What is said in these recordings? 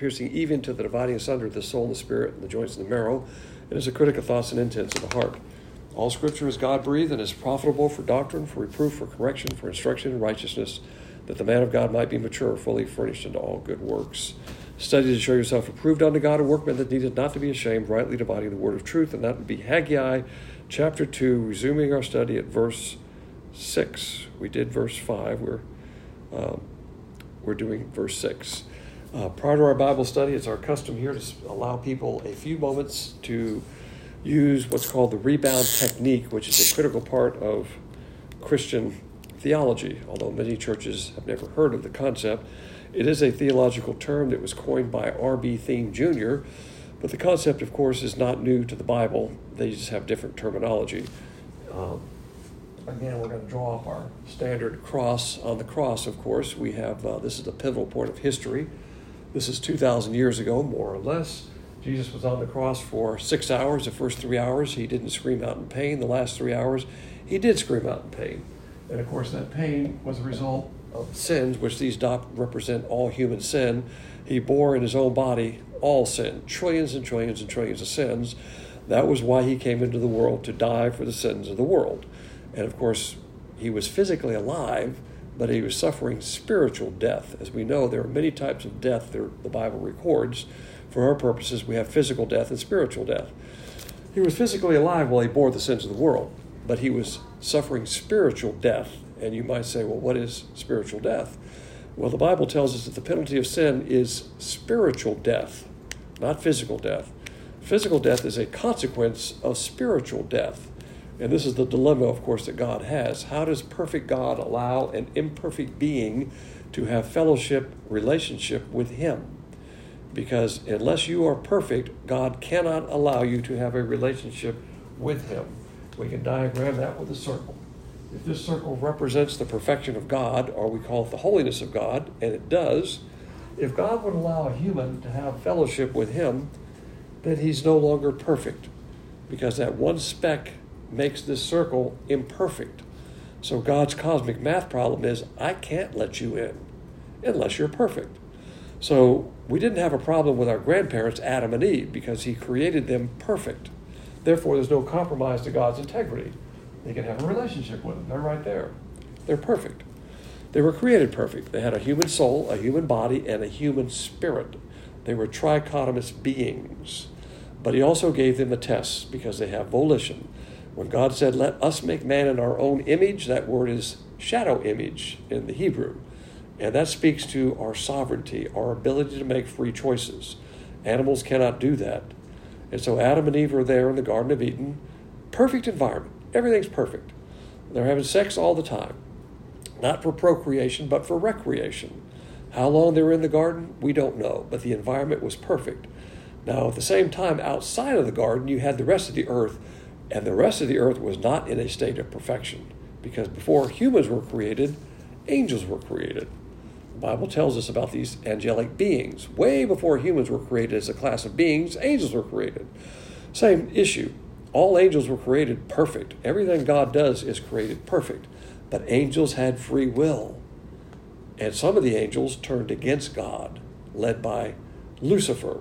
piercing even to the dividing asunder of the soul and the spirit and the joints and the marrow, and is a critic of thoughts and intents of the heart. All Scripture is God-breathed and is profitable for doctrine, for reproof, for correction, for instruction in righteousness, that the man of God might be mature, fully furnished unto all good works. Study to show yourself approved unto God, a workman that needeth not to be ashamed, rightly dividing the word of truth. And that would be Haggai chapter 2, resuming our study at verse 6. We did verse 5. We're doing verse 6. Prior to our Bible study, it's our custom here to allow people a few moments to use what's called the rebound technique, which is a critical part of Christian theology. Although many churches have never heard of the concept, it is a theological term that was coined by R.B. Thieme Jr., but the concept, of course, is not new to the Bible. They just have different terminology. Again, we're going to draw up our standard cross. On the cross, of course, we have, this is the pivotal point of history. This is 2,000 years ago, more or less. Jesus was on the cross for 6 hours. The first 3 hours, he didn't scream out in pain. The last 3 hours, he did scream out in pain. And of course, that pain was a result of sins, which these represent all human sin. He bore in his own body all sin, trillions and trillions and trillions of sins. That was why he came into the world, to die for the sins of the world. And of course, he was physically alive, but he was suffering spiritual death. As we know, there are many types of death that the Bible records. For our purposes, we have physical death and spiritual death. He was physically alive while he bore the sins of the world, but he was suffering spiritual death. And you might say, well, what is spiritual death? Well, the Bible tells us that the penalty of sin is spiritual death, not physical death. Physical death is a consequence of spiritual death. And this is the dilemma, of course, that God has. How does perfect God allow an imperfect being to have fellowship, relationship with him? Because unless you are perfect, God cannot allow you to have a relationship with him. We can diagram that with a circle. If this circle represents the perfection of God, or we call it the holiness of God, and it does, if God would allow a human to have fellowship with him, then he's no longer perfect, because that one speck makes this circle imperfect. So God's cosmic math problem is, I can't let you in unless you're perfect. So we didn't have a problem with our grandparents, Adam and Eve, because he created them perfect. Therefore, there's no compromise to God's integrity. They can have a relationship with him. They're right there. They're perfect. They were created perfect. They had a human soul, a human body, and a human spirit. They were trichotomous beings. But he also gave them a test because they have volition. When God said, let us make man in our own image, that word is shadow image in the Hebrew. And that speaks to our sovereignty, our ability to make free choices. Animals cannot do that. And so Adam and Eve are there in the Garden of Eden. Perfect environment. Everything's perfect. They're having sex all the time. Not for procreation, but for recreation. How long they were in the garden, we don't know. But the environment was perfect. Now, at the same time, outside of the garden, you had the rest of the earth. And the rest of the earth was not in a state of perfection. Because before humans were created, angels were created. The Bible tells us about these angelic beings. Way before humans were created as a class of beings, angels were created. Same issue. All angels were created perfect. Everything God does is created perfect. But angels had free will. And some of the angels turned against God, led by Lucifer.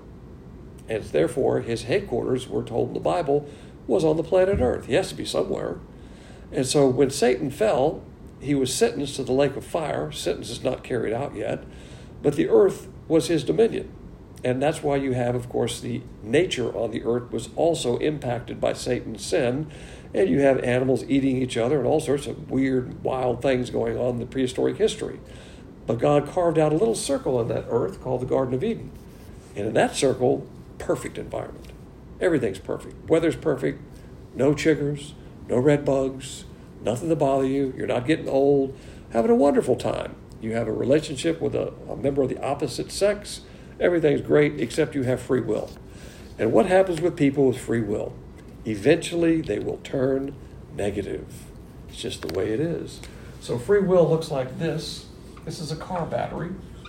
And therefore, his headquarters, we're told in the Bible, was on the planet Earth. He has to be somewhere. And so when Satan fell, he was sentenced to the lake of fire. Sentence is not carried out yet. But the earth was his dominion. And that's why you have, of course, the nature on the earth was also impacted by Satan's sin. And you have animals eating each other and all sorts of weird, wild things going on in the prehistoric history. But God carved out a little circle on that earth called the Garden of Eden. And in that circle, perfect environment. Everything's perfect. Weather's perfect. No chiggers, no red bugs, nothing to bother you. You're not getting old. Having a wonderful time. You have a relationship with a member of the opposite sex. Everything's great except you have free will. And what happens with people with free will? Eventually, they will turn negative. It's just the way it is. So free will looks like this. This is a car battery.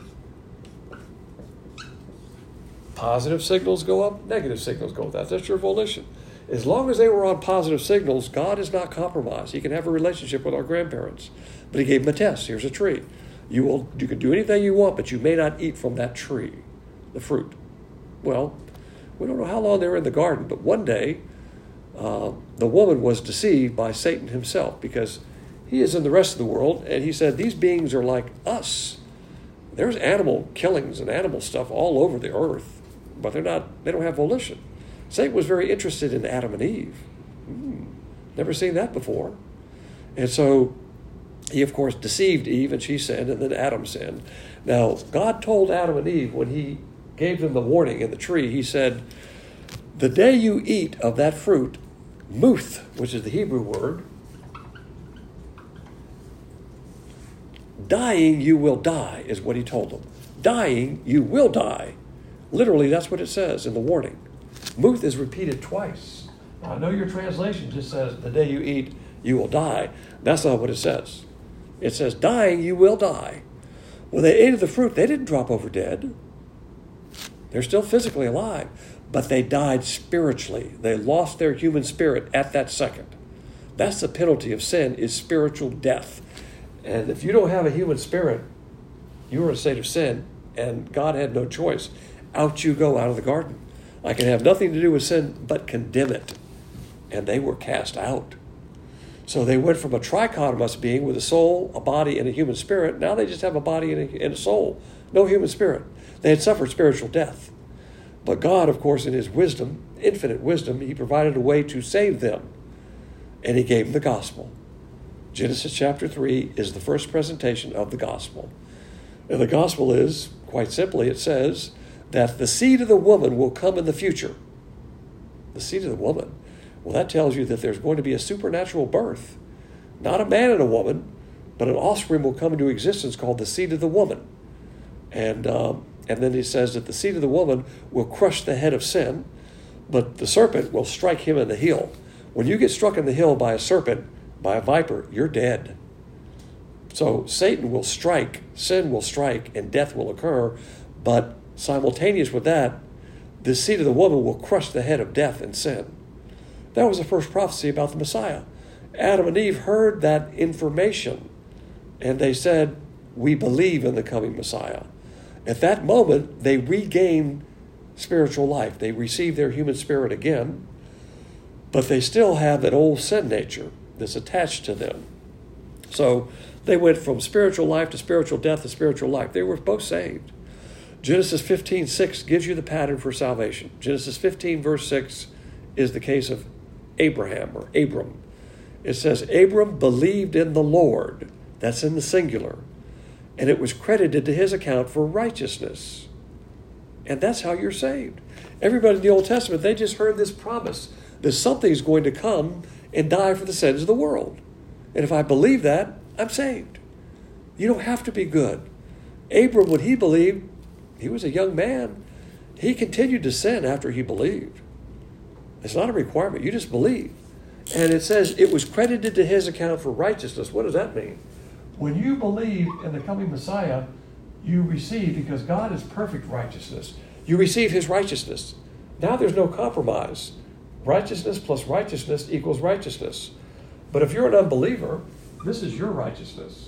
Positive signals go up, negative signals go up. That's your volition. As long as they were on positive signals, God is not compromised. He can have a relationship with our grandparents. But he gave them a test. Here's a tree. You can do anything you want, but you may not eat from that tree. the fruit. Well, we don't know how long they were in the garden, but one day the woman was deceived by Satan himself, because he is in the rest of the world, and he said, these beings are like us. There's animal killings and animal stuff all over the earth, but they don't have volition. Satan was very interested in Adam and Eve. Never seen that before. And so he, of course, deceived Eve, and she sinned, and then Adam sinned. Now, God told Adam and Eve, when he gave them the warning in the tree, he said, the day you eat of that fruit, muth, which is the Hebrew word, dying you will die, is what he told them. Dying you will die. Literally, that's what it says in the warning. Muth is repeated twice. Now, I know your translation just says, the day you eat, you will die. That's not what it says. It says, dying you will die. When they ate of the fruit, they didn't drop over dead. They're still physically alive, but they died spiritually. They lost their human spirit at that second. That's the penalty of sin, is spiritual death. And if you don't have a human spirit, you are in a state of sin, and God had no choice. Out you go out of the garden. I can have nothing to do with sin but condemn it. And they were cast out. So they went from a trichotomous being with a soul, a body, and a human spirit. Now they just have a body and a soul, no human spirit. They had suffered spiritual death. But God, of course, in his wisdom, infinite wisdom, he provided a way to save them. And he gave them the gospel. Genesis chapter 3 is the first presentation of the gospel. And the gospel is, quite simply, it says that the seed of the woman will come in the future. The seed of the woman. Well, that tells you that there's going to be a supernatural birth. Not a man and a woman, but an offspring will come into existence called the seed of the woman. And then he says that the seed of the woman will crush the head of sin, but the serpent will strike him in the heel. When you get struck in the heel by a serpent, by a viper, you're dead. So Satan will strike, sin will strike, and death will occur, but simultaneous with that, the seed of the woman will crush the head of death and sin. That was the first prophecy about the Messiah. Adam and Eve heard that information, and they said, we believe in the coming Messiah. At that moment, they regained spiritual life. They received their human spirit again, but they still have that old sin nature that's attached to them. So they went from spiritual life to spiritual death to spiritual life. They were both saved. Genesis 15:6 gives you the pattern for salvation. Genesis 15, verse 6 is the case of Abraham, or Abram. It says, Abram believed in the Lord. That's in the singular. And it was credited to his account for righteousness. And that's how you're saved. Everybody in the Old Testament, they just heard this promise that something's going to come and die for the sins of the world. And if I believe that, I'm saved. You don't have to be good. Abram, when he believed, he was a young man. He continued to sin after he believed. It's not a requirement. You just believe. And it says it was credited to his account for righteousness. What does that mean? When you believe in the coming Messiah, you receive, because God is perfect righteousness, you receive his righteousness. Now there's no compromise. Righteousness plus righteousness equals righteousness. But if you're an unbeliever, this is your righteousness.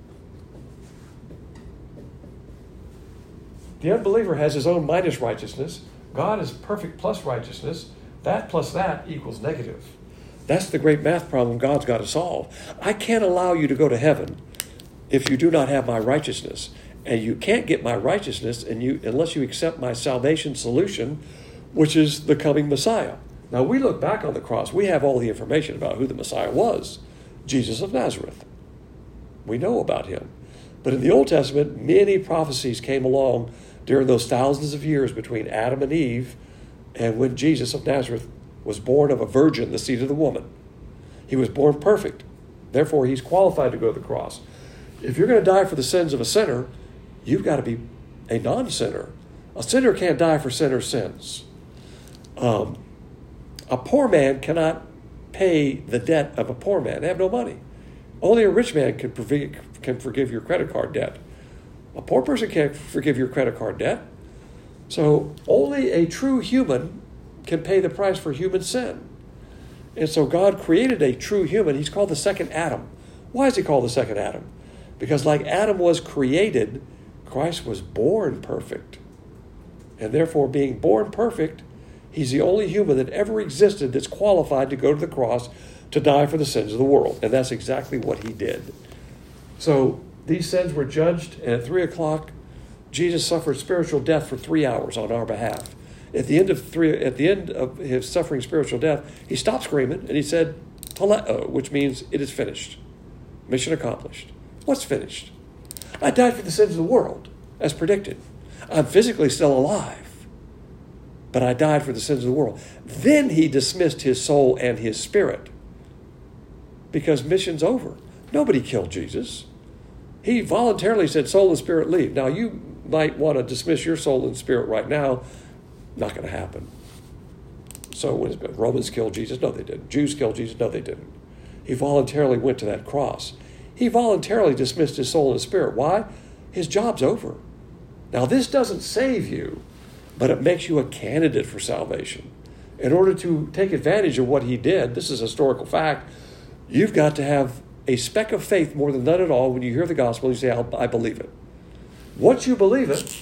The unbeliever has his own minus righteousness. God is perfect plus righteousness. That plus that equals negative. That's the great math problem God's got to solve. I can't allow you to go to heaven if you do not have my righteousness. And you can't get my righteousness unless you accept my salvation solution, which is the coming Messiah. Now, we look back on the cross. We have all the information about who the Messiah was. Jesus of Nazareth. We know about him. But in the Old Testament, many prophecies came along during those thousands of years between Adam and Eve and when Jesus of Nazareth was born of a virgin, the seed of the woman. He was born perfect. Therefore, he's qualified to go to the cross. If you're going to die for the sins of a sinner, you've got to be a non-sinner. A sinner can't die for sinner's sins. A poor man cannot pay the debt of a poor man. They have no money. Only a rich man can forgive your credit card debt. A poor person can't forgive your credit card debt. So only a true human can pay the price for human sin. And so God created a true human. He's called the second Adam. Why is he called the second Adam? Because like Adam was created, Christ was born perfect. And therefore, being born perfect, he's the only human that ever existed that's qualified to go to the cross to die for the sins of the world. And that's exactly what he did. So these sins were judged, and at 3 o'clock, Jesus suffered spiritual death for 3 hours on our behalf. At the end of his suffering spiritual death, he stopped screaming and he said, "Teleo," which means it is finished. Mission accomplished. What's finished? I died for the sins of the world, as predicted. I'm physically still alive, but I died for the sins of the world. Then he dismissed his soul and his spirit, because mission's over. Nobody killed Jesus. He voluntarily said, "Soul and spirit, leave." Now, you might want to dismiss your soul and spirit right now. Not going to happen. So when Romans killed Jesus? No, they didn't. Jews killed Jesus? No, they didn't. He voluntarily went to that cross. He voluntarily dismissed his soul and spirit. Why? His job's over. Now, this doesn't save you, but it makes you a candidate for salvation. In order to take advantage of what he did, this is a historical fact, you've got to have a speck of faith more than none at all. When you hear the gospel, you say, I believe it. Once you believe it,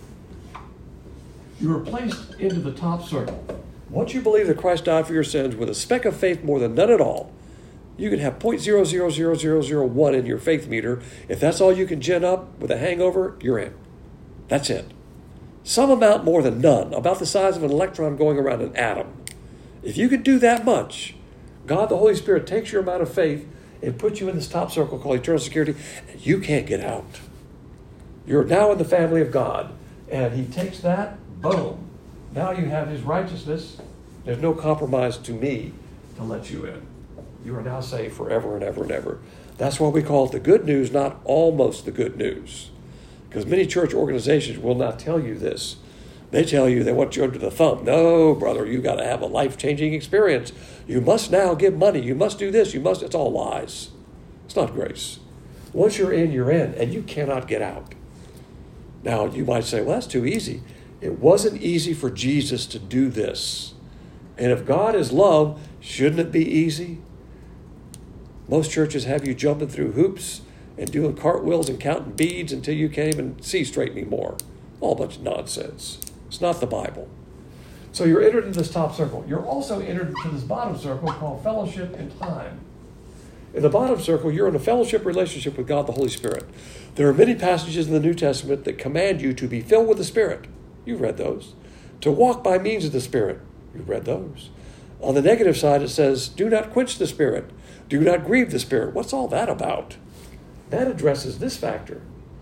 you are placed into the top circle. Once you believe that Christ died for your sins with a speck of faith more than none at all, you can have 0.000001 in your faith meter. If that's all you can gin up with a hangover, you're in. That's it. Some amount more than none, about the size of an electron going around an atom. If you can do that much, God, the Holy Spirit, takes your amount of faith and puts you in this top circle called eternal security, and you can't get out. You're now in the family of God, and he takes that, boom. Now you have his righteousness. There's no compromise to me to let you in. You are now saved forever and ever and ever. That's why we call it the good news, not almost the good news. Because many church organizations will not tell you this. They tell you they want you under the thumb. No, brother, you got to have a life-changing experience. You must now give money. You must do this. It's all lies. It's not grace. Once you're in, and you cannot get out. Now, you might say, well, that's too easy. It wasn't easy for Jesus to do this. And if God is love, shouldn't it be easy? Most churches have you jumping through hoops and doing cartwheels and counting beads until you can't even see straight anymore. All a bunch of nonsense. It's not the Bible. So you're entered into this top circle. You're also entered into this bottom circle called fellowship and time. In the bottom circle, you're in a fellowship relationship with God the Holy Spirit. There are many passages in the New Testament that command you to be filled with the Spirit. You've read those. To walk by means of the Spirit. You've read those. On the negative side, it says, do not quench the Spirit. Do not grieve the Spirit. What's all that about? That addresses this factor.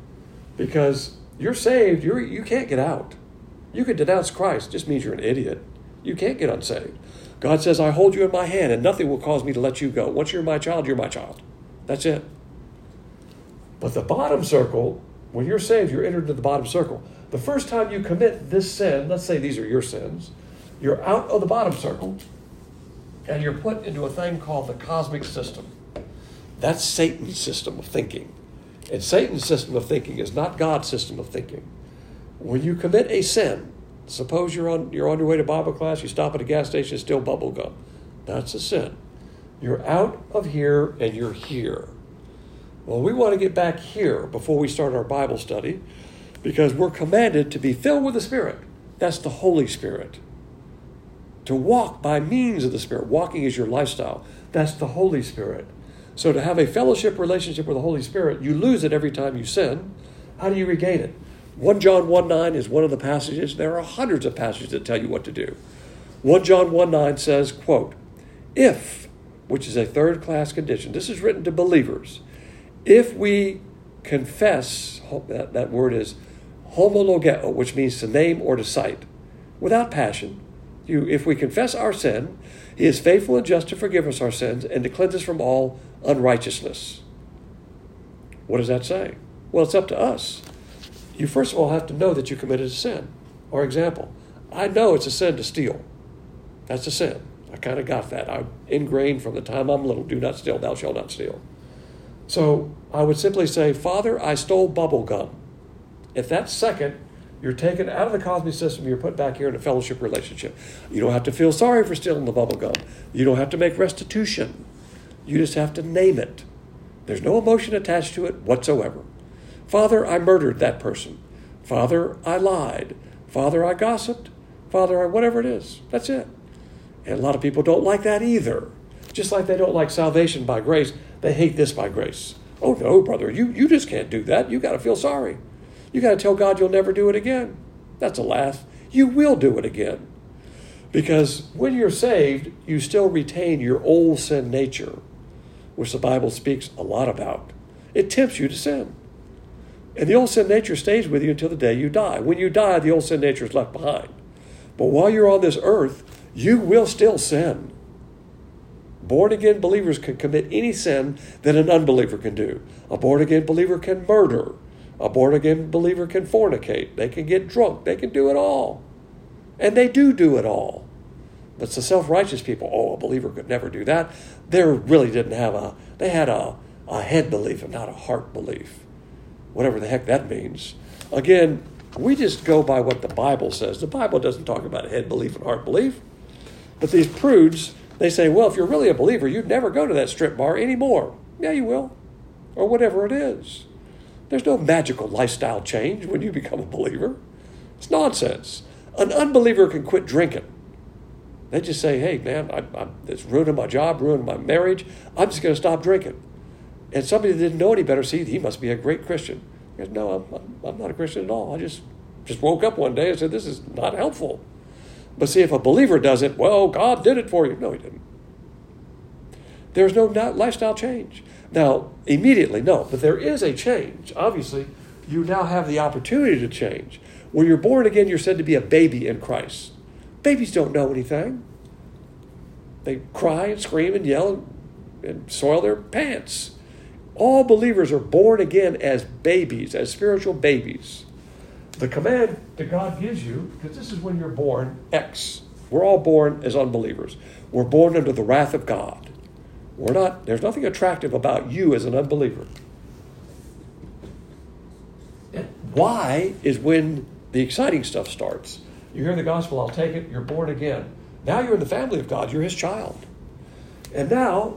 Because you're saved, you can't get out. You can denounce Christ. It just means you're an idiot. You can't get unsaved. God says, I hold you in my hand, and nothing will cause me to let you go. Once you're my child, you're my child. That's it. But the bottom circle, when you're saved, you're entered into the bottom circle. The first time you commit this sin, let's say these are your sins, you're out of the bottom circle, and you're put into a thing called the cosmic system. That's Satan's system of thinking. And Satan's system of thinking is not God's system of thinking. When you commit a sin, suppose you're on your way to Bible class, you stop at a gas station, steal bubble gum. That's a sin. You're out of here and you're here. Well, we want to get back here before we start our Bible study because we're commanded to be filled with the Spirit. That's the Holy Spirit. To walk by means of the Spirit. Walking is your lifestyle. That's the Holy Spirit. So to have a fellowship relationship with the Holy Spirit, you lose it every time you sin. How do you regain it? 1 John 1:9 is one of the passages. There are hundreds of passages that tell you what to do. 1 John 1:9 says, quote, if, which is a third-class condition, this is written to believers, if we confess, that word is homologeo, which means to name or to cite, without passion, if we confess our sin, he is faithful and just to forgive us our sins and to cleanse us from all unrighteousness. What does that say? Well, it's up to us. You first of all have to know that you committed a sin. For example, I know it's a sin to steal. That's a sin. I kind of got that. I'm ingrained from the time I'm little. Do not steal, thou shalt not steal. So I would simply say, Father, I stole bubble gum. If that's second, you're taken out of the cosmic system. You're put back here in a fellowship relationship. You don't have to feel sorry for stealing the bubble gum. You don't have to make restitution. You just have to name it. There's no emotion attached to it whatsoever. Father, I murdered that person. Father, I lied. Father, I gossiped. Father, I whatever it is. That's it. And a lot of people don't like that either. Just like they don't like salvation by grace, they hate this by grace. Oh no, brother, you just can't do that. You got to feel sorry. You got to tell God you'll never do it again. That's a laugh. You will do it again. Because when you're saved, you still retain your old sin nature, which the Bible speaks a lot about. It tempts you to sin. And the old sin nature stays with you until the day you die. When you die, the old sin nature is left behind. But while you're on this earth, you will still sin. Born-again believers can commit any sin that an unbeliever can do. A born-again believer can murder. A born-again believer can fornicate. They can get drunk. They can do it all. And they do it all. But the self-righteous people, a believer could never do that. They really didn't have they had a head belief and not a heart belief. Whatever the heck that means. Again, we just go by what the Bible says. The Bible doesn't talk about head belief and heart belief. But these prudes, they say, well, if you're really a believer, you'd never go to that strip bar anymore. Yeah, you will. Or whatever it is. There's no magical lifestyle change when you become a believer. It's nonsense. An unbeliever can quit drinking. They just say, hey, man, it's ruining my job, ruining my marriage. I'm just going to stop drinking. And somebody that didn't know any better, see, he must be a great Christian. He goes, no, I'm not a Christian at all. I just woke up one day and said, this is not helpful. But see, if a believer does it, well, God did it for you. No, he didn't. There's no lifestyle change. Now, immediately, no, but there is a change. Obviously, you now have the opportunity to change. When you're born again, you're said to be a baby in Christ. Babies don't know anything. They cry and scream and yell and soil their pants. All believers are born again as babies, as spiritual babies. The command that God gives you, because this is when you're born, we're all born as unbelievers. We're born under the wrath of God. There's nothing attractive about you as an unbeliever. Why is when the exciting stuff starts. You hear the gospel, I'll take it, you're born again. Now you're in the family of God, you're his child. And now,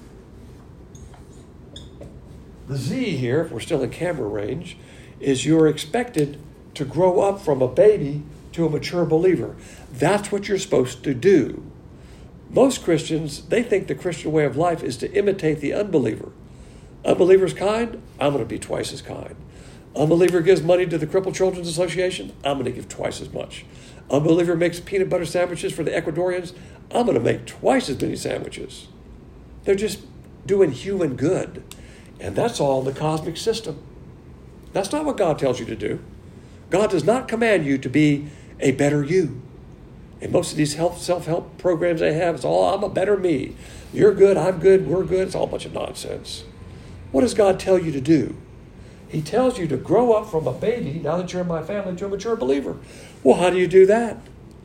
the Z here, if we're still in camera range, is you're expected to grow up from a baby to a mature believer. That's what you're supposed to do. Most Christians, they think the Christian way of life is to imitate the unbeliever. Unbeliever's kind, I'm going to be twice as kind. Unbeliever gives money to the Crippled Children's Association, I'm going to give twice as much. Unbeliever makes peanut butter sandwiches for the Ecuadorians, I'm going to make twice as many sandwiches. They're just doing human good. And that's all the cosmic system. That's not what God tells you to do. God does not command you to be a better you. And most of these self-help programs they have, it's all, I'm a better me. You're good, I'm good, we're good. It's all a bunch of nonsense. What does God tell you to do? He tells you to grow up from a baby, now that you're in my family, to a mature believer. Well, how do you do that?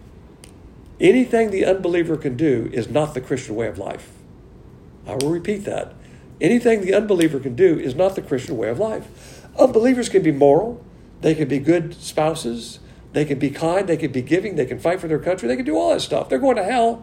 Anything the unbeliever can do is not the Christian way of life. I will repeat that. Anything the unbeliever can do is not the Christian way of life. Unbelievers can be moral. They can be good spouses. They can be kind. They can be giving. They can fight for their country. They can do all that stuff. They're going to hell.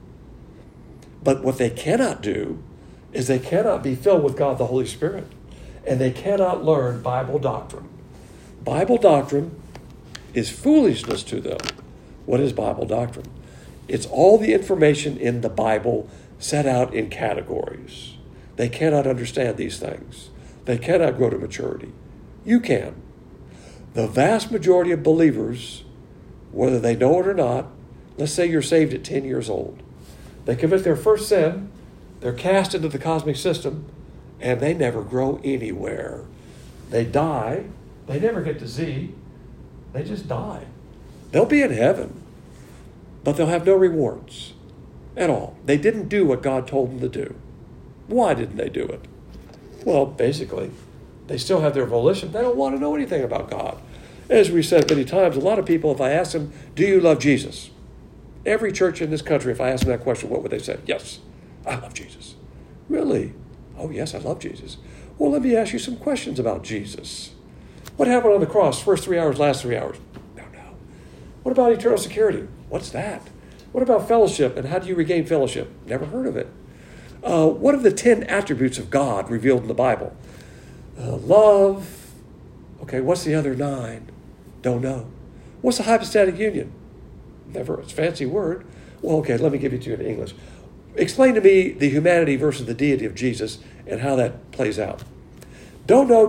But what they cannot do is they cannot be filled with God the Holy Spirit. And they cannot learn Bible doctrine. Bible doctrine is foolishness to them. What is Bible doctrine? It's all the information in the Bible set out in categories. They cannot understand these things. They cannot grow to maturity. You can. The vast majority of believers, whether they know it or not, let's say you're saved at 10 years old. They commit their first sin, they're cast into the cosmic system, and they never grow anywhere. They die. They never get to Z. They just die. They'll be in heaven, but they'll have no rewards at all. They didn't do what God told them to do. Why didn't they do it? Well, basically, they still have their volition. They don't want to know anything about God. As we said many times, a lot of people, if I ask them, do you love Jesus? Every church in this country, if I ask them that question, what would they say? Yes, I love Jesus. Really? Oh, yes, I love Jesus. Well, let me ask you some questions about Jesus. What happened on the cross? First 3 hours, last 3 hours? No. What about eternal security? What's that? What about fellowship, and how do you regain fellowship? Never heard of it. What are the 10 attributes of God revealed in the Bible? Love. Okay, what's the other 9? Don't know. What's a hypostatic union? Never, it's a fancy word. Well, okay, let me give it to you in English. Explain to me the humanity versus the deity of Jesus and how that plays out. Don't know.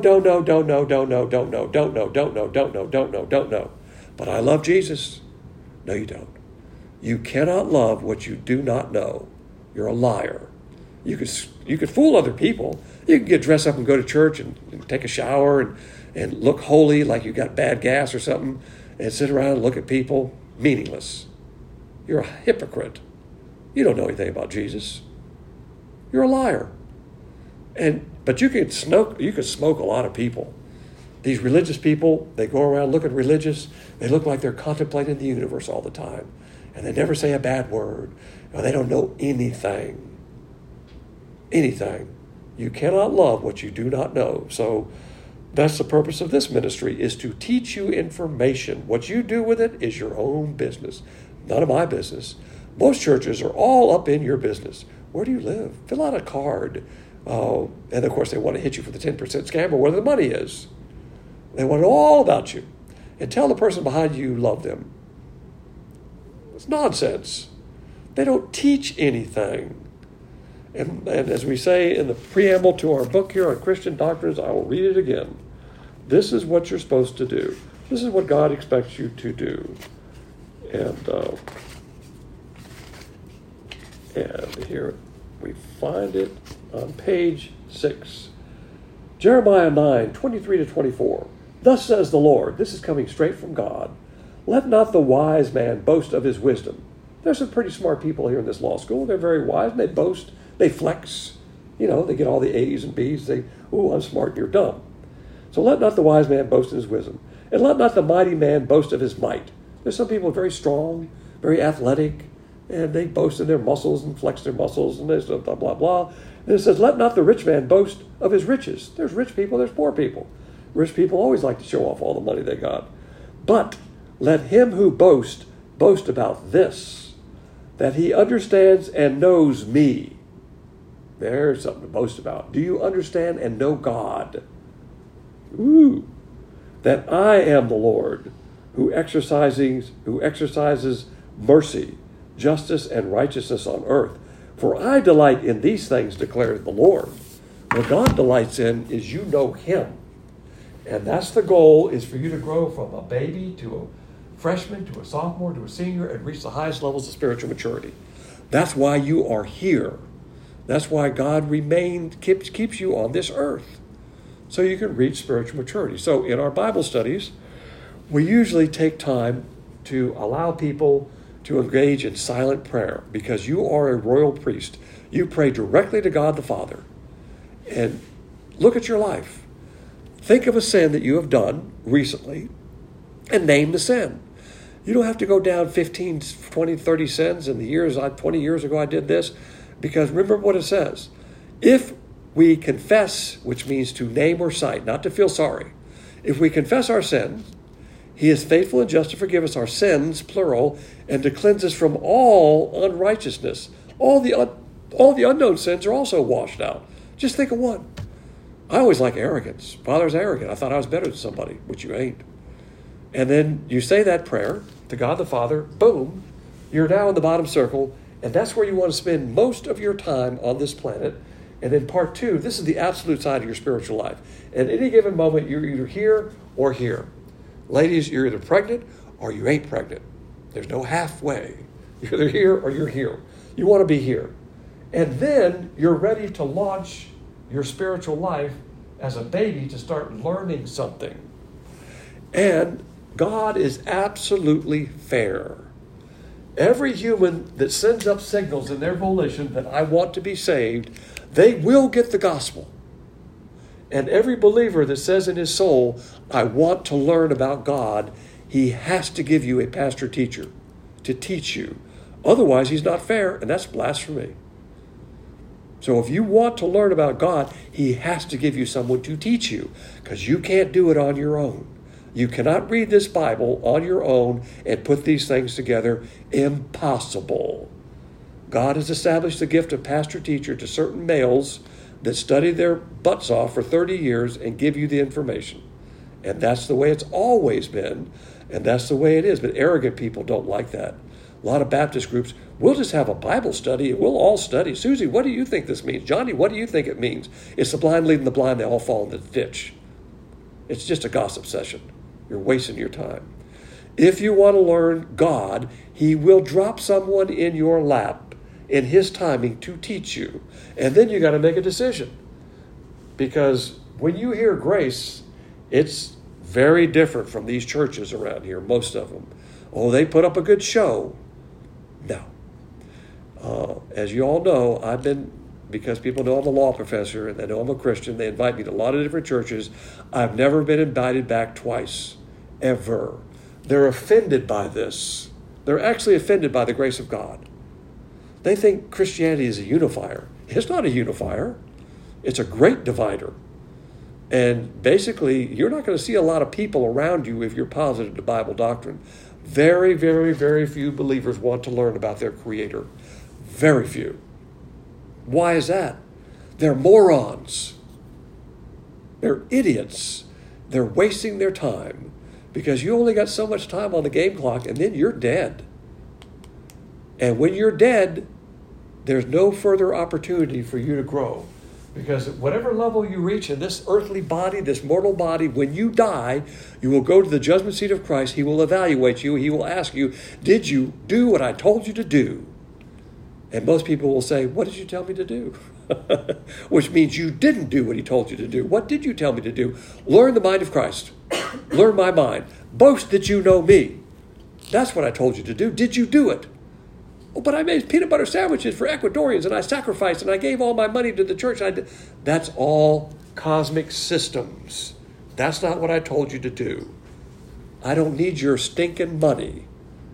But I love Jesus. No, you don't. You cannot love what you do not know. You're a liar. You could fool other people. You can get dressed up and go to church and take a shower and look holy like you got bad gas or something and sit around and look at people. Meaningless. You're a hypocrite. You don't know anything about Jesus. You're a liar. But you could smoke a lot of people. These religious people, they go around looking religious. They look like they're contemplating the universe all the time. And they never say a bad word. Or they don't know anything. Anything. You cannot love what you do not know. So that's the purpose of this ministry, is to teach you information. What you do with it is your own business. None of my business. Most churches are all up in your business. Where do you live? Fill out a card. And of course, they want to hit you for the 10% scam or where the money is. They want to know all about you. And tell the person behind you love them. It's nonsense. They don't teach anything. And as we say in the preamble to our book here on Christian Doctrines, I will read it again. This is what you're supposed to do. This is what God expects you to do. And here we find it on page 6. Jeremiah 9, 23 to 24. Thus says the Lord, this is coming straight from God, let not the wise man boast of his wisdom. There's some pretty smart people here in this law school. They're very wise, and they boast, they flex. You know, they get all the A's and B's. I'm smart and you're dumb. So let not the wise man boast in his wisdom, and let not the mighty man boast of his might. There's some people very strong, very athletic, and they boast in their muscles and flex their muscles, and there's blah, blah, blah. And it says, let not the rich man boast of his riches. There's rich people, there's poor people. Rich people always like to show off all the money they got. But let him who boast about this, that he understands and knows me. There's something to boast about. Do you understand and know God? Ooh. That I am the Lord who exercises mercy, justice, and righteousness on earth. For I delight in these things, declares the Lord. What God delights in is you know him. And that's the goal, is for you to grow from a baby to a freshman to a sophomore to a senior and reach the highest levels of spiritual maturity. That's why you are here. That's why God keeps you on this earth, so you can reach spiritual maturity. So in our Bible studies, we usually take time to allow people to engage in silent prayer, because you are a royal priest. You pray directly to God the Father. And look at your life. Think of a sin that you have done recently and name the sin. You don't have to go down 15, 20, 30 sins. In the years, 20 years ago I did this, because remember what it says. If we confess, which means to name or cite, not to feel sorry. If we confess our sins, he is faithful and just to forgive us our sins, plural, and to cleanse us from all unrighteousness. All the unknown sins are also washed out. Just think of one. I always like arrogance. Father's arrogant. I thought I was better than somebody, which you ain't. And then you say that prayer to God the Father, boom, you're now in the bottom circle, and that's where you want to spend most of your time on this planet. And then part 2, this is the absolute side of your spiritual life. At any given moment, you're either here or here. Ladies, you're either pregnant or you ain't pregnant. There's no halfway. You're either here or you're here. You want to be here. And then you're ready to launch your spiritual life as a baby to start learning something. And God is absolutely fair. Every human that sends up signals in their volition that I want to be saved, they will get the gospel. And every believer that says in his soul, I want to learn about God, he has to give you a pastor teacher to teach you. Otherwise, he's not fair, and that's blasphemy. So if you want to learn about God, he has to give you someone to teach you, because you can't do it on your own. You cannot read this Bible on your own and put these things together. Impossible. God has established the gift of pastor-teacher to certain males that study their butts off for 30 years and give you the information. And that's the way it's always been. And that's the way it is. But arrogant people don't like that. A lot of Baptist groups, we'll just have a Bible study and we'll all study. Susie, what do you think this means? Johnny, what do you think it means? It's the blind leading the blind. They all fall in the ditch. It's just a gossip session. You're wasting your time. If you want to learn God, he will drop someone in your lap in his timing to teach you. And then you got to make a decision. Because when you hear grace, it's very different from these churches around here, most of them. Oh, they put up a good show. No. As you all know, because people know I'm a law professor and they know I'm a Christian, they invite me to a lot of different churches. I've never been invited back twice, ever. They're offended by this. They're actually offended by the grace of God. They think Christianity is a unifier. It's not a unifier. It's a great divider. And basically, you're not going to see a lot of people around you if you're positive to Bible doctrine. Very, very, very few believers want to learn about their Creator. Very few. Why is that? They're morons. They're idiots. They're wasting their time because you only got so much time on the game clock and then you're dead. And when you're dead, there's no further opportunity for you to grow. Because at whatever level you reach in this earthly body, this mortal body, when you die, you will go to the judgment seat of Christ. He will evaluate you. He will ask you, did you do what I told you to do? And most people will say, what did you tell me to do? Which means you didn't do what he told you to do. What did you tell me to do? Learn the mind of Christ. Learn my mind. Boast that you know me. That's what I told you to do. Did you do it? Oh, but I made peanut butter sandwiches for Ecuadorians and I sacrificed and I gave all my money to the church. That's all cosmic systems. That's not what I told you to do. I don't need your stinking money.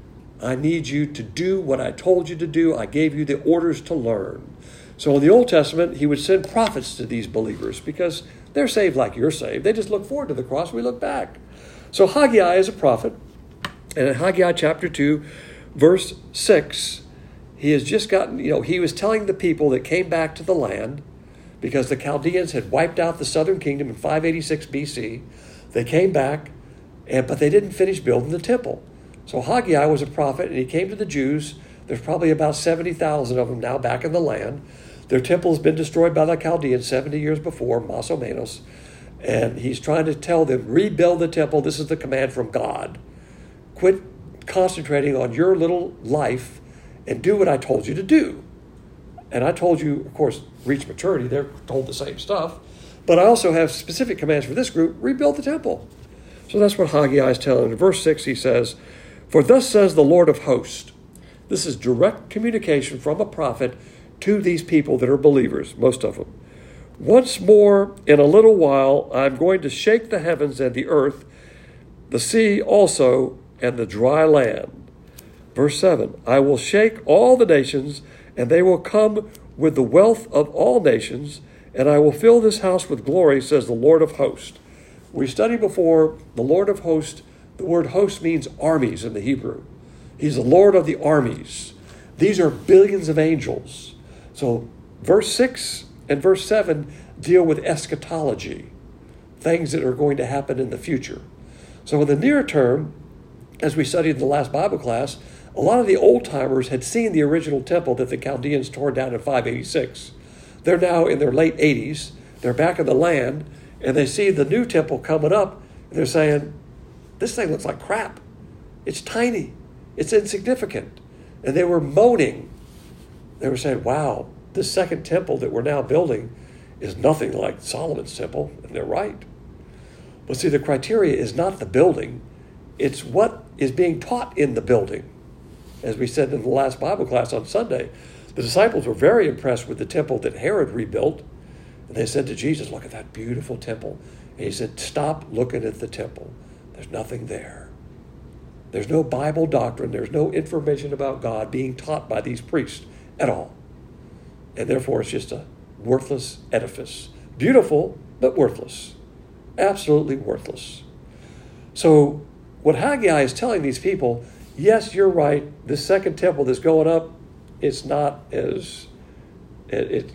I need you to do what I told you to do. I gave you the orders to learn. So in the Old Testament, he would send prophets to these believers because they're saved like you're saved. They just look forward to the cross. We look back. So Haggai is a prophet. And in Haggai chapter 2, verse 6, he has just gotten, he was telling the people that came back to the land because the Chaldeans had wiped out the southern kingdom in 586 BC. They came back, but they didn't finish building the temple. So Haggai was a prophet, and he came to the Jews. There's probably about 70,000 of them now back in the land. Their temple has been destroyed by the Chaldeans 70 years before, Mas o menos. And he's trying to tell them, rebuild the temple. This is the command from God. Quit concentrating on your little life and do what I told you to do. And I told you, of course, reach maturity. They're told the same stuff. But I also have specific commands for this group, rebuild the temple. So that's what Haggai is telling. In verse 6, he says, for thus says the Lord of hosts. This is direct communication from a prophet to these people that are believers, most of them. Once more, in a little while, I'm going to shake the heavens and the earth, the sea also, and the dry land. Verse 7, I will shake all the nations, and they will come with the wealth of all nations, and I will fill this house with glory, says the Lord of hosts. We studied before the Lord of hosts. The word host means armies in the Hebrew. He's the Lord of the armies. These are billions of angels. So verse 6 and verse 7 deal with eschatology, things that are going to happen in the future. So in the near term, as we studied in the last Bible class, a lot of the old-timers had seen the original temple that the Chaldeans tore down in 586. They're now in their late 80s. They're back in the land, and they see the new temple coming up, and they're saying, this thing looks like crap. It's tiny. It's insignificant. And they were moaning. They were saying, wow, this second temple that we're now building is nothing like Solomon's temple. And they're right. But see, the criteria is not the building. It's what is being taught in the building. As we said in the last Bible class on Sunday, the disciples were very impressed with the temple that Herod rebuilt. And they said to Jesus, look at that beautiful temple. And he said, stop looking at the temple. There's nothing there. There's no Bible doctrine. There's no information about God being taught by these priests at all. And therefore, it's just a worthless edifice. Beautiful, but worthless. Absolutely worthless. So what Haggai is telling these people, yes, you're right. This second temple that's going up, it's not as, it's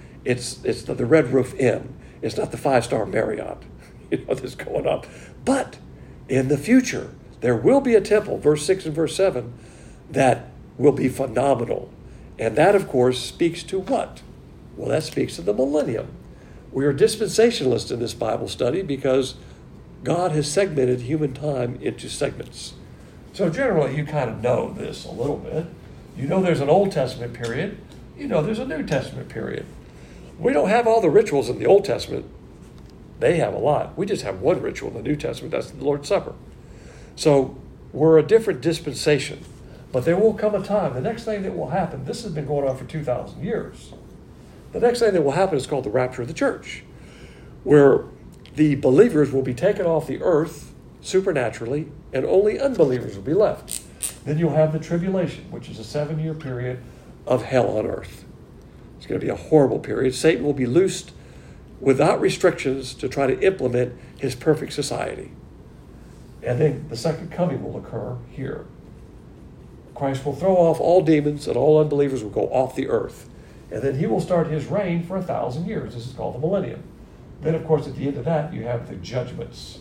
the Red Roof Inn. It's not the 5-star Marriott, that's going up. But in the future, There will be a temple, verse 6 and verse 7, that will be phenomenal. And that, of course, speaks to what? Well, that speaks to the millennium. We are dispensationalists in this Bible study because God has segmented human time into segments. So generally, you kind of know this a little bit. You know there's an Old Testament period. You know there's a New Testament period. We don't have all the rituals in the Old Testament. They have a lot. We just have one ritual in the New Testament. That's the Lord's Supper. So we're a different dispensation. But there will come a time, the next thing that will happen, this has been going on for 2,000 years. The next thing that will happen is called the rapture of the church, where the believers will be taken off the earth supernaturally, and only unbelievers will be left. Then you'll have the tribulation, which is a 7-year period of hell on earth. It's going to be a horrible period. Satan will be loosed without restrictions to try to implement his perfect society. And then the second coming will occur here. Christ will throw off all demons and all unbelievers will go off the earth. And then he will start his reign for 1,000 years. This is called the millennium. Then, of course, at the end of that, you have the judgments.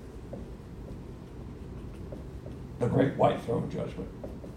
The great white throne judgment.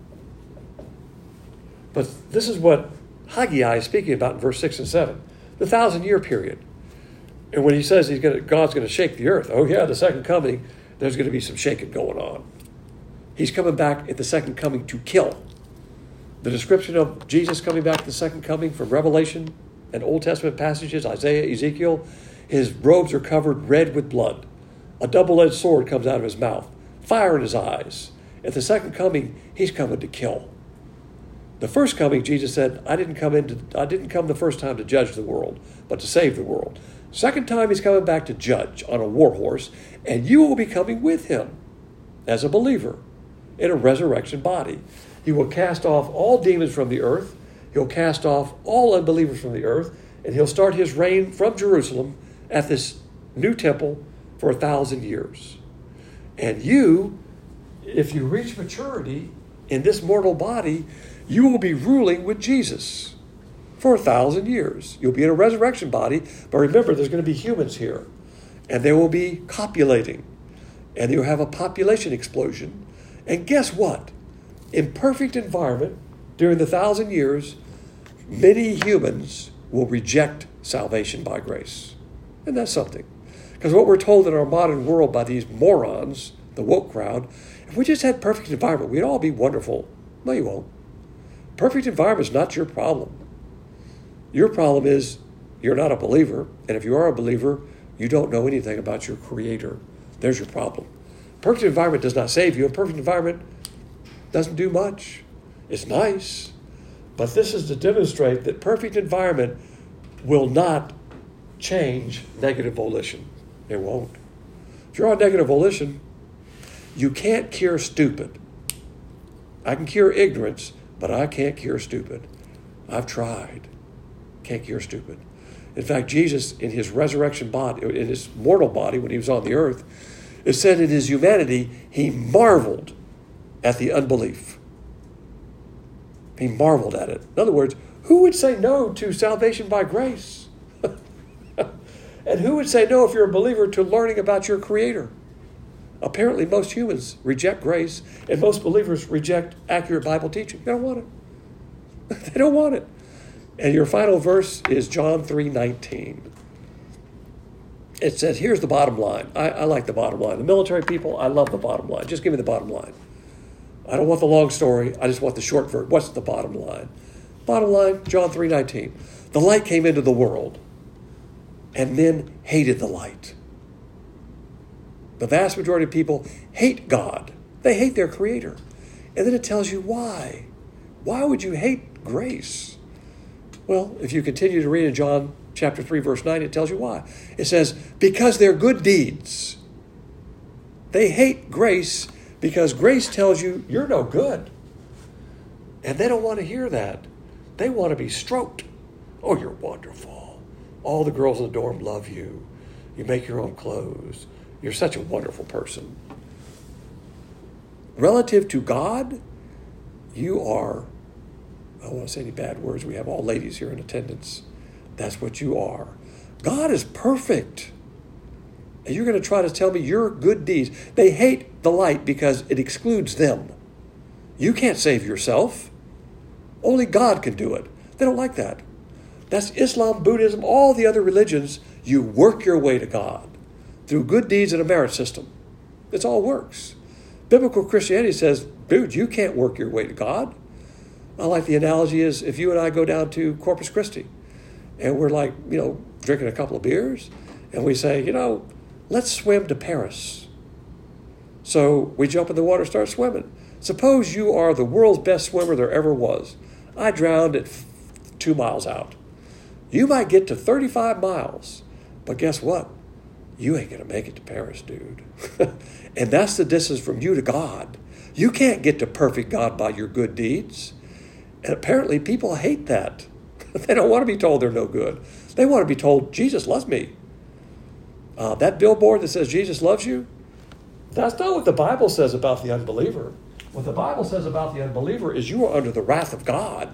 But this is what Haggai is speaking about in verse 6 and 7. The 1,000-year period. And when he says God's going to shake the earth, oh yeah, the second coming, there's going to be some shaking going on. He's coming back at the second coming to kill. The description of Jesus coming back at the second coming from Revelation and Old Testament passages, Isaiah, Ezekiel, his robes are covered red with blood. A double-edged sword comes out of his mouth. Fire in his eyes. At the second coming, he's coming to kill. The first coming, Jesus said, I didn't come the first time to judge the world, but to save the world. Second time, he's coming back to judge on a war horse, and you will be coming with him as a believer in a resurrection body. He will cast off all demons from the earth. He'll cast off all unbelievers from the earth, and he'll start his reign from Jerusalem at this new temple for 1,000 years. And you, if you reach maturity in this mortal body, you will be ruling with Jesus for 1,000 years. You'll be in a resurrection body, but remember, there's going to be humans here, and they will be copulating, and you'll have a population explosion. And guess what? In perfect environment, during the 1,000 years, many humans will reject salvation by grace. And that's something. Because what we're told in our modern world by these morons, the woke crowd, if we just had perfect environment, we'd all be wonderful. No, you won't. Perfect environment is not your problem. Your problem is you're not a believer, and if you are a believer, you don't know anything about your Creator. There's your problem. Perfect environment does not save you. A perfect environment doesn't do much. It's nice. But this is to demonstrate that perfect environment will not change negative volition. It won't. If you're on negative volition, you can't cure stupid. I can cure ignorance, but I can't cure stupid. I've tried. Can't cure stupid. In fact, Jesus, in his resurrection body, in his mortal body, when he was on the earth, it said in his humanity, he marveled at the unbelief. He marveled at it. In other words, who would say no to salvation by grace? And who would say no, if you're a believer, to learning about your Creator? Apparently, most humans reject grace, and most believers reject accurate Bible teaching. They don't want it. They don't want it. And your final verse is John 3:19. It says, here's the bottom line. I like the bottom line. The military people, I love the bottom line. Just give me the bottom line. I don't want the long story. I just want the short verse. What's the bottom line? Bottom line, John 3:19. The light came into the world, and men hated the light. The vast majority of people hate God. They hate their Creator. And then it tells you why. Why would you hate grace? Well, if you continue to read in John chapter 3, verse 9, it tells you why. It says, because they're good deeds. They hate grace because grace tells you you're no good. And they don't want to hear that. They want to be stroked. Oh, you're wonderful. All the girls in the dorm love you. You make your own clothes. You're such a wonderful person. Relative to God, you are, I don't want to say any bad words. We have all ladies here in attendance. That's what you are. God is perfect. And you're going to try to tell me your good deeds. They hate the light because it excludes them. You can't save yourself. Only God can do it. They don't like that. That's Islam, Buddhism, all the other religions. You work your way to God through good deeds and a merit system. It all works. Biblical Christianity says, dude, you can't work your way to God. I like the analogy is if you and I go down to Corpus Christi and we're like, drinking a couple of beers and we say, let's swim to Paris. So we jump in the water, start swimming. Suppose you are the world's best swimmer there ever was. I drowned at 2 miles out. You might get to 35 miles, but guess what? You ain't going to make it to Paris, dude. And that's the distance from you to God. You can't get to perfect God by your good deeds. And apparently people hate that. They don't want to be told they're no good. They want to be told, Jesus loves me. That billboard that says Jesus loves you, that's not what the Bible says about the unbeliever. What the Bible says about the unbeliever is you are under the wrath of God.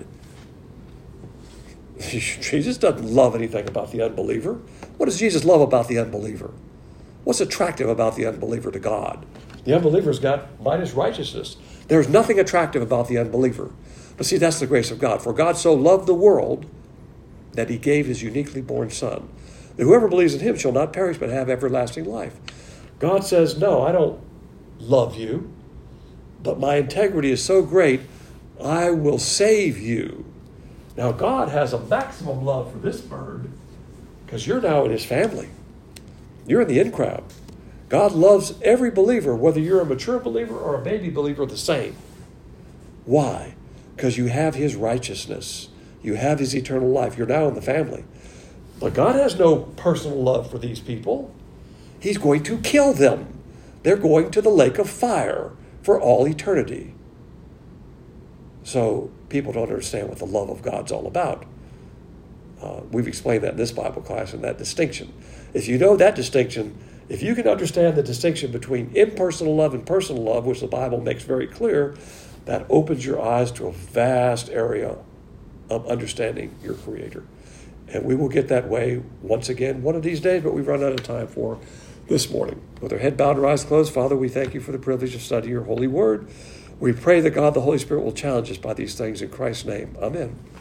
Jesus doesn't love anything about the unbeliever. What does Jesus love about the unbeliever? What's attractive about the unbeliever to God? The unbeliever's got minus righteousness. There's nothing attractive about the unbeliever. But see, that's the grace of God. For God so loved the world that he gave his uniquely born son. That whoever believes in him shall not perish but have everlasting life. God says, no, I don't love you, but my integrity is so great, I will save you. Now, God has a maximum love for this bird because you're now in his family. You're in the in crowd. God loves every believer, whether you're a mature believer or a baby believer, the same. Why? Because you have his righteousness. You have his eternal life. You're now in the family. But God has no personal love for these people. He's going to kill them. They're going to the lake of fire for all eternity. So people don't understand what the love of God's all about. We've explained that in this Bible class and that distinction. If you know that distinction, if you can understand the distinction between impersonal love and personal love, which the Bible makes very clear, that opens your eyes to a vast area of understanding your Creator. And we will get that way once again one of these days, but we've run out of time for this morning. With our head bowed and our eyes closed, Father, we thank you for the privilege of studying your holy word. We pray that God, the Holy Spirit, will challenge us by these things in Christ's name. Amen.